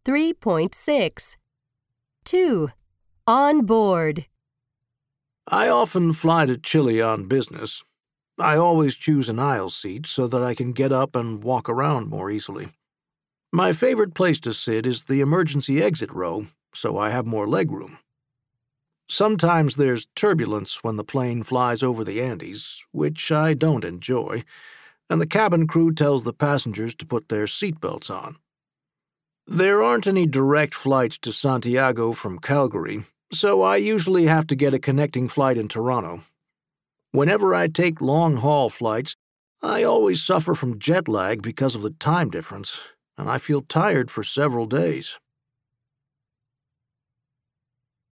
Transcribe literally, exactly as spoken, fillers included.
three point six. two. On board. I often fly to Chile on business. I always choose an aisle seat so that I can get up and walk around more easily. My favorite place to sit is the emergency exit row, so I have more legroom. Sometimes there's turbulence when the plane flies over the Andes, which I don't enjoy, and the cabin crew tells the passengers to put their seatbelts on. There aren't any direct flights to Santiago from Calgary, so I usually have to get a connecting flight in Toronto. Whenever I take long-haul flights, I always suffer from jet lag because of the time difference, and I feel tired for several days.